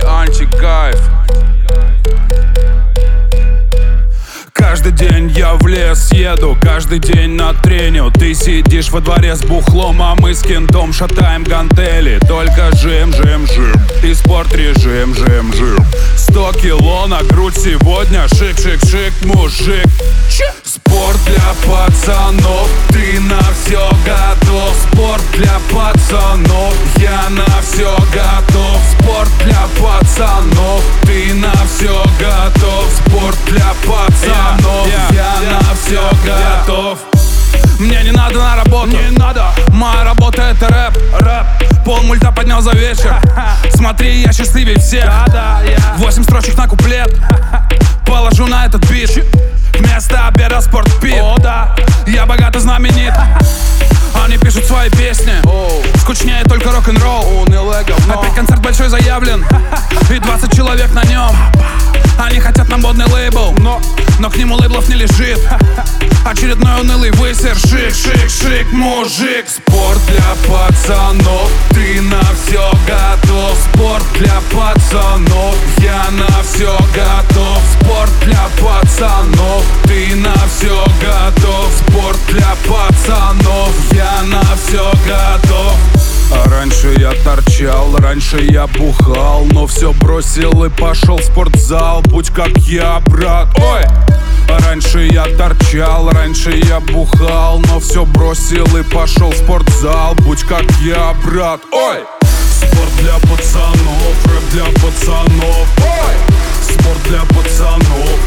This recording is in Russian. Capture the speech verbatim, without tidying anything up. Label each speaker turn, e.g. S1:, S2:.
S1: антикайф. Каждый день я в лес еду, каждый день на треню. Ты сидишь во дворе с бухлом, а мы с кентом шатаем гантели. Только жим, жим, жим, и спорт режим, жим, жим. Сто кило на грудь сегодня, шик, шик, шик, мужик. Спорт для пацанов, ты на все готов. Спорт для пацанов, я на все готов. Спорт для пацанов, ты на все готов. Спорт для пацанов, yeah, yeah, я yeah, на все yeah, готов. Мне не надо на работу, не надо. Моя работа это рэп, рэп. Пол мульта поднял за вечер. Смотри, я счастливее всех. Восемь строчек на куплет положу на этот бит. Вместо обеда спортпит. О, да. Я богат и знаменит. Они пишут свои песни. Скучнее только рок-н-ролл. Опять концерт большой заявлен, и двадцать человек на нем. Они хотят на модный лейбл, но, но к нему лейблов не лежит. Очередной унылый высер. Шик, шик, шик, мужик. Спорт для пацанов, ты на все готов. Спорт для пацанов, я на все готов. Спорт для пацанов, ты на все готов. Спорт для пацанов, я на все готов. А раньше я торчал, раньше я бухал, но все бросил и пошел в спортзал. Будь как я, брат. Ой! А раньше я торчал, раньше я бухал, но все бросил и пошел в спортзал. Будь как я, брат. Ой! Спорт для пацанов, рэп для пацанов. Ой! Спорт для пацанов,